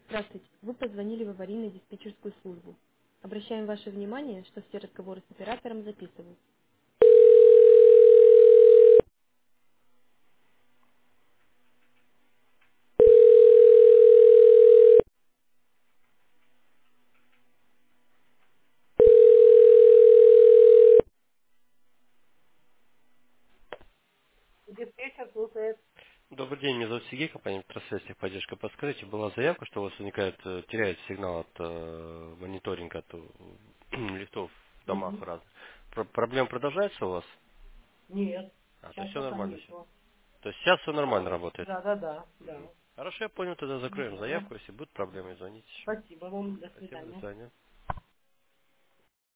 Здравствуйте. Вы позвонили в аварийно-диспетчерскую службу. Обращаем ваше внимание, что все разговоры с оператором записываются. Диспетчер слушает. Добрый день, меня зовут Сергей, компания «Электросвязь техподдержка». Подскажите, была заявка, что у вас возникает, теряется сигнал от мониторинга, от лифтов в домах Мгм. разных. Проблема продолжается у вас? Нет, То сейчас есть все пока нормально сейчас. нету. То есть сейчас все нормально работает. Да, да, да, да. Хорошо, я понял, тогда закроем Мгм. заявку. Если будут проблемы, звоните еще. Спасибо вам, до Спасибо, до свидания. свидания.